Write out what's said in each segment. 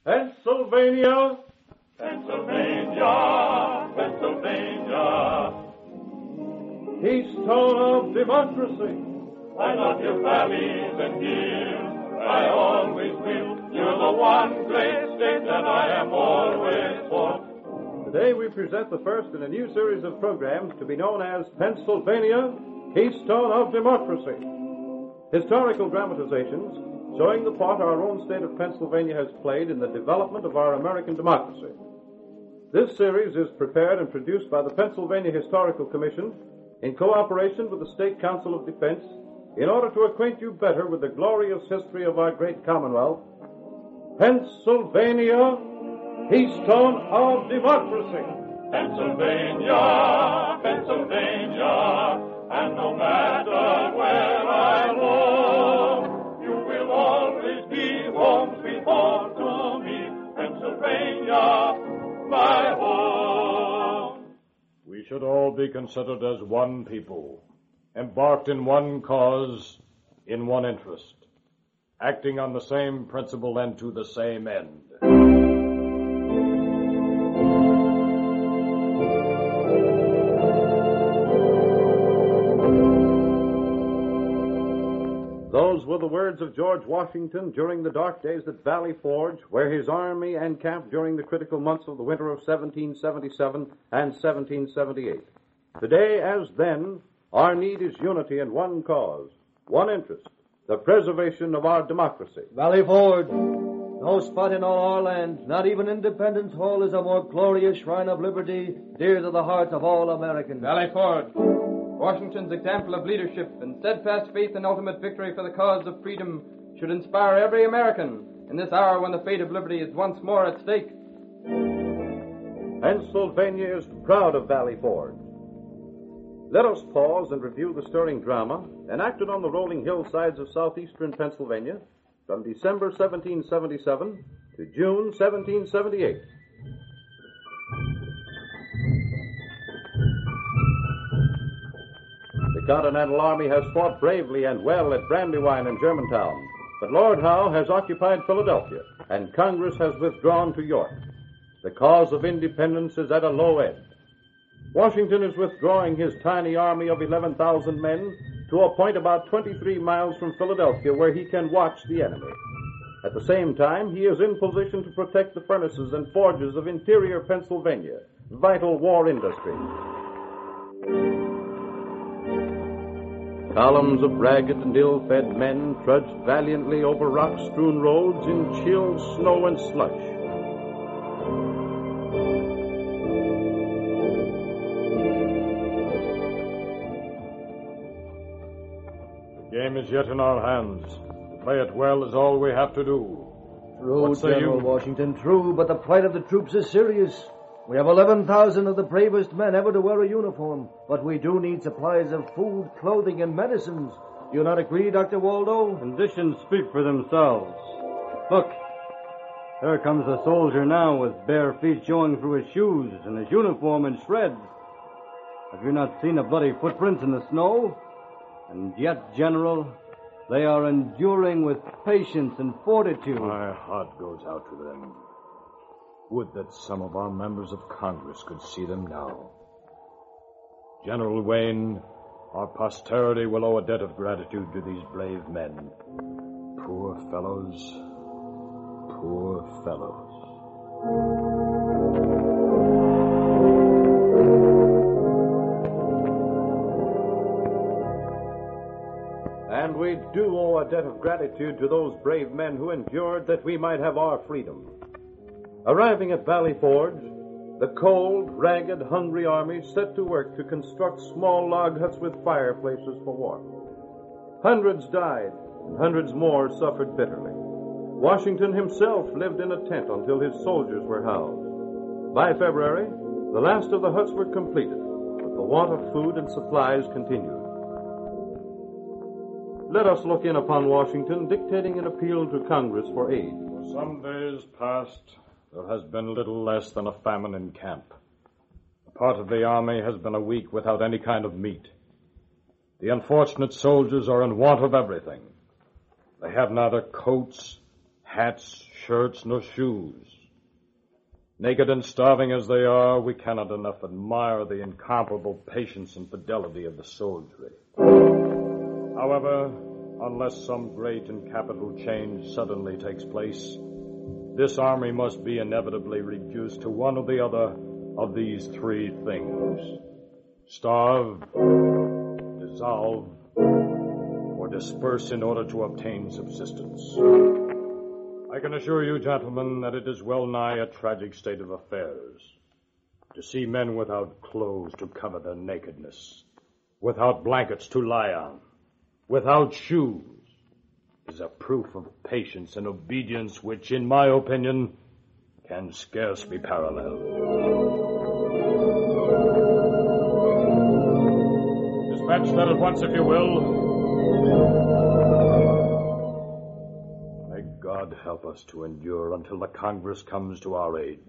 Pennsylvania, Pennsylvania, Pennsylvania. Keystone of democracy. I love your valleys and hills. I always will. You're the one great state that I am always for. Today we present the first in a new series of programs to be known as Pennsylvania, Keystone of Democracy. Historical dramatizations showing the part our own state of Pennsylvania has played in the development of our American democracy. This series is prepared and produced by the Pennsylvania Historical Commission in cooperation with the State Council of Defense in order to acquaint you better with the glorious history of our great Commonwealth, Pennsylvania, Keystone of Democracy. Pennsylvania, Pennsylvania, and no matter where I roam, you will always be home sweet home to me, Pennsylvania, my home. We should all be considered as one people, embarked in one cause, in one interest, acting on the same principle and to the same end. Those were the words of George Washington during the dark days at Valley Forge, where his army encamped during the critical months of the winter of 1777 and 1778. Today, as then, our need is unity in one cause, one interest, the preservation of our democracy. Valley Forge. No spot in all our land, not even Independence Hall, is a more glorious shrine of liberty, dear to the hearts of all Americans. Valley Forge. Washington's example of leadership and steadfast faith in ultimate victory for the cause of freedom should inspire every American in this hour when the fate of liberty is once more at stake. Pennsylvania is proud of Valley Forge. Let us pause and review the stirring drama enacted on the rolling hillsides of southeastern Pennsylvania from December 1777 to June 1778. The Continental Army has fought bravely and well at Brandywine and Germantown, but Lord Howe has occupied Philadelphia, and Congress has withdrawn to York. The cause of independence is at a low ebb. Washington is withdrawing his tiny army of 11,000 men to a point about 23 miles from Philadelphia where he can watch the enemy. At the same time, he is in position to protect the furnaces and forges of interior Pennsylvania, vital war industry. Columns of ragged and ill-fed men trudged valiantly over rock-strewn roads in chill snow and slush. The game is yet in our hands. To play it well is all we have to do. True, What say General you? Washington, true, but the plight of the troops is serious. We have 11,000 of the bravest men ever to wear a uniform, but we do need supplies of food, clothing, and medicines. Do you not agree, Dr. Waldo? Conditions speak for themselves. Look, there comes a soldier now with bare feet showing through his shoes and his uniform in shreds. Have you not seen the bloody footprints in the snow? And yet, General, they are enduring with patience and fortitude. My heart goes out to them. Would that some of our members of Congress could see them now. General Wayne, our posterity will owe a debt of gratitude to these brave men. Poor fellows. Poor fellows. And we do owe a debt of gratitude to those brave men who endured that we might have our freedom. Arriving at Valley Forge, the cold, ragged, hungry army set to work to construct small log huts with fireplaces for warmth. Hundreds died, and hundreds more suffered bitterly. Washington himself lived in a tent until his soldiers were housed. By February, the last of the huts were completed, but the want of food and supplies continued. Let us look in upon Washington dictating an appeal to Congress for aid. For some days past, there has been little less than a famine in camp. A part of the army has been a week without any kind of meat. The unfortunate soldiers are in want of everything. They have neither coats, hats, shirts, nor shoes. Naked and starving as they are, we cannot enough admire the incomparable patience and fidelity of the soldiery. However, unless some great and capital change suddenly takes place, this army must be inevitably reduced to one or the other of these three things: starve, dissolve, or disperse in order to obtain subsistence. I can assure you, gentlemen, that it is well nigh a tragic state of affairs to see men without clothes to cover their nakedness, without blankets to lie on, without shoes, is a proof of patience and obedience which, in my opinion, can scarce be paralleled. Dispatch that at once, if you will. May God help us to endure until the Congress comes to our aid.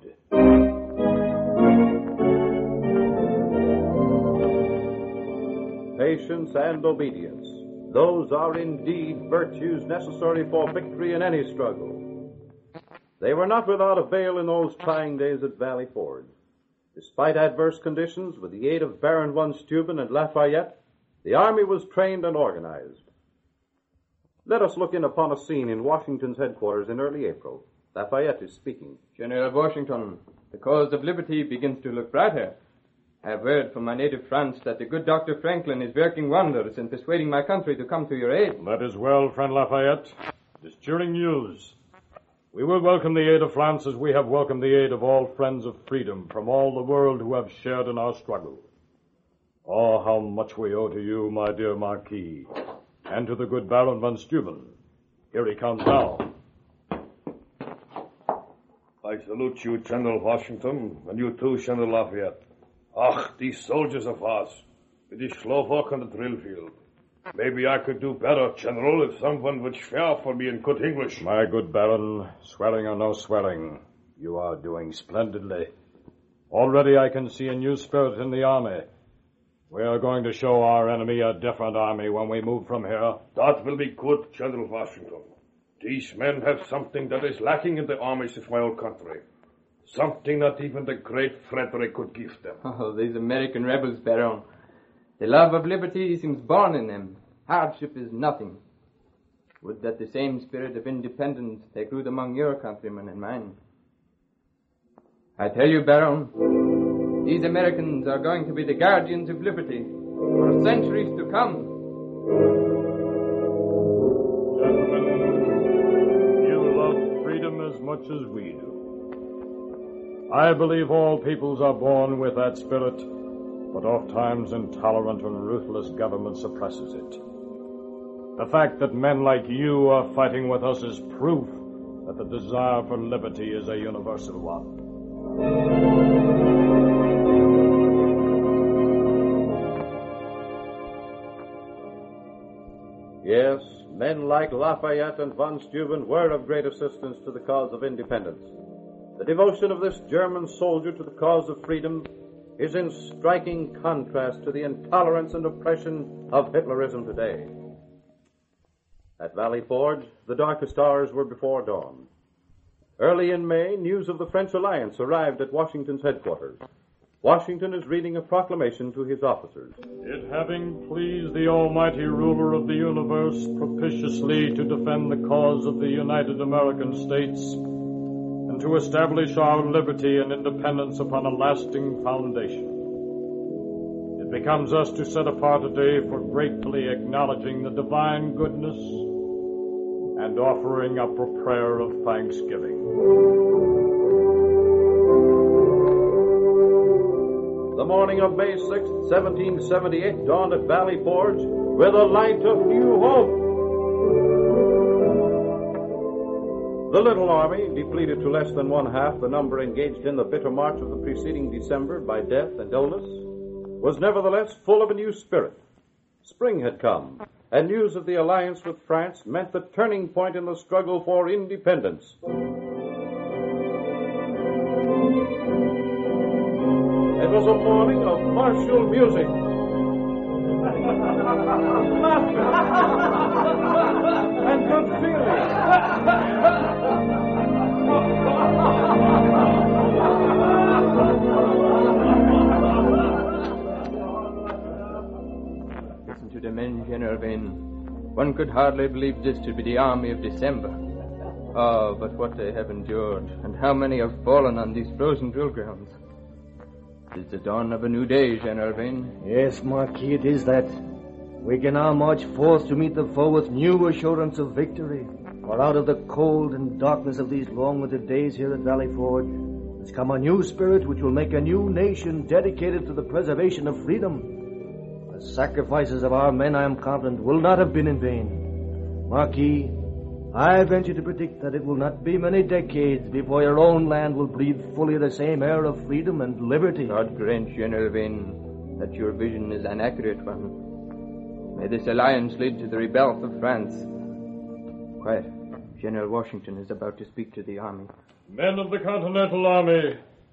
Patience and obedience. Those are indeed virtues necessary for victory in any struggle. They were not without avail in those trying days at Valley Forge. Despite adverse conditions, with the aid of Baron von Steuben and Lafayette, the army was trained and organized. Let us look in upon a scene in Washington's headquarters in early April. Lafayette is speaking. General Washington, the cause of liberty begins to look brighter. I have heard from my native France that the good Dr. Franklin is working wonders in persuading my country to come to your aid. That is well, friend Lafayette. It is cheering news. We will welcome the aid of France as we have welcomed the aid of all friends of freedom from all the world who have shared in our struggle. Oh, how much we owe to you, my dear Marquis, and to the good Baron von Steuben. Here he comes now. I salute you, General Washington, and you too, General Lafayette. Ach, these soldiers of ours, with the slowwalk on the drill field. Maybe I could do better, General, if someone would swear for me in good English. My good Baron, swearing or no swearing, you are doing splendidly. Already I can see a new spirit in the army. We are going to show our enemy a different army when we move from here. That will be good, General Washington. These men have something that is lacking in the armies of my own country. Something not even the great Frederick could give them. Oh, these American rebels, Baron. The love of liberty seems born in them. Hardship is nothing. Would that the same spirit of independence take root among your countrymen and mine. I tell you, Baron, these Americans are going to be the guardians of liberty for centuries to come. Gentlemen, you love freedom as much as we do. I believe all peoples are born with that spirit, but oft-times intolerant and ruthless government suppresses it. The fact that men like you are fighting with us is proof that the desire for liberty is a universal one. Yes, men like Lafayette and von Steuben were of great assistance to the cause of independence. The devotion of this German soldier to the cause of freedom is in striking contrast to the intolerance and oppression of Hitlerism today. At Valley Forge, the darkest hours were before dawn. Early in May, news of the French alliance arrived at Washington's headquarters. Washington is reading a proclamation to his officers. It having pleased the almighty ruler of the universe propitiously to defend the cause of the United American States and to establish our liberty and independence upon a lasting foundation, it becomes us to set apart a day for gratefully acknowledging the divine goodness and offering up a prayer of thanksgiving. The morning of May 6th, 1778, dawned at Valley Forge with a light of new hope. The little army, depleted to less than one-half the number engaged in the bitter march of the preceding December by death and illness, was nevertheless full of a new spirit. Spring had come, and news of the alliance with France meant the turning point in the struggle for independence. It was a morning of martial music. Laughter and good feeling. General Vane. One could hardly believe this to be the army of December. Oh, but what they have endured, and how many have fallen on these frozen drill grounds. It is the dawn of a new day, General Vane. Yes, Marquis, it is that. We can now march forth to meet the foe with new assurance of victory. For out of the cold and darkness of these long winter days here at Valley Forge has come a new spirit which will make a new nation dedicated to the preservation of freedom. The sacrifices of our men, I am confident, will not have been in vain. Marquis, I venture to predict that it will not be many decades before your own land will breathe fully the same air of freedom and liberty. God grant, General Vane, that your vision is an accurate one. May this alliance lead to the rebirth of France. Quiet. General Washington is about to speak to the army. Men of the Continental Army,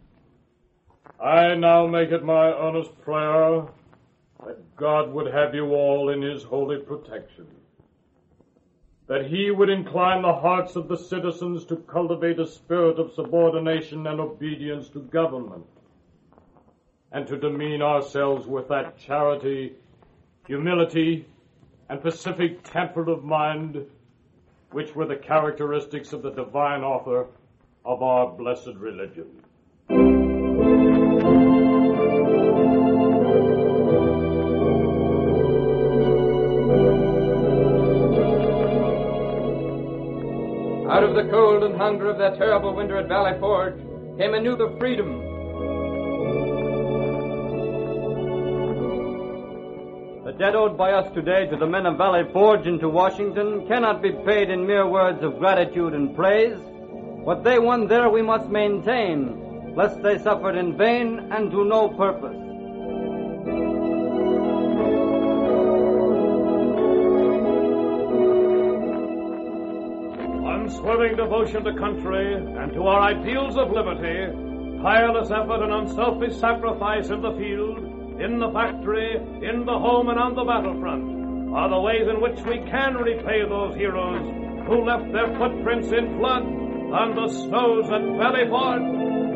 I now make it my earnest prayer that God would have you all in his holy protection, that he would incline the hearts of the citizens to cultivate a spirit of subordination and obedience to government, and to demean ourselves with that charity, humility, and pacific temper of mind which were the characteristics of the divine author of our blessed religion. Out of the cold and hunger of that terrible winter at Valley Forge came a news of freedom. The debt owed by us today to the men of Valley Forge and to Washington cannot be paid in mere words of gratitude and praise. What they won there we must maintain, lest they suffered in vain and to no purpose. Unswerving devotion to country and to our ideals of liberty, tireless effort and unselfish sacrifice in the field, in the factory, in the home, and on the battlefront are the ways in which we can repay those heroes who left their footprints in blood on the snows at Valley Forge.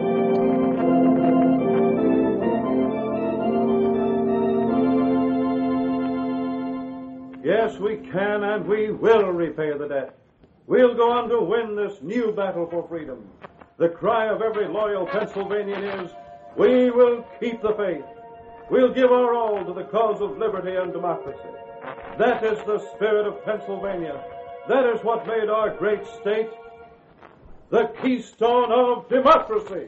Yes, we can and we will repay the debt. We'll go on to win this new battle for freedom. The cry of every loyal Pennsylvanian is, we will keep the faith. We'll give our all to the cause of liberty and democracy. That is the spirit of Pennsylvania. That is what made our great state the keystone of democracy.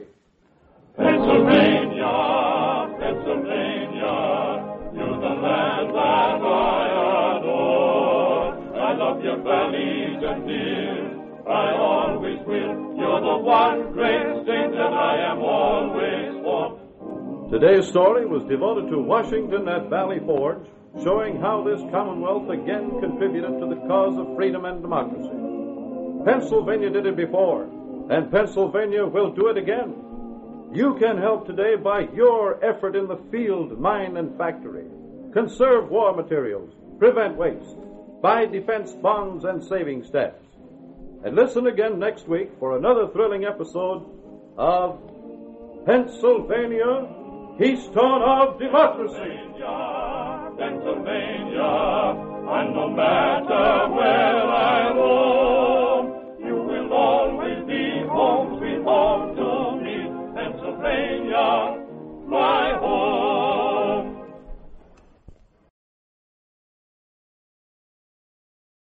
Pennsylvania, Pennsylvania, you're the land that I adore. I love your valleys and hills, I always will. You're the one great state that I am always for. Today's story was devoted to Washington at Valley Forge, showing how this Commonwealth again contributed to the cause of freedom and democracy. Pennsylvania did it before, and Pennsylvania will do it again. You can help today by your effort in the field, mine, and factory. Conserve war materials, prevent waste, buy defense bonds and saving stats. And listen again next week for another thrilling episode of Pennsylvania, Keystone of Democracy. Pennsylvania, and no matter where I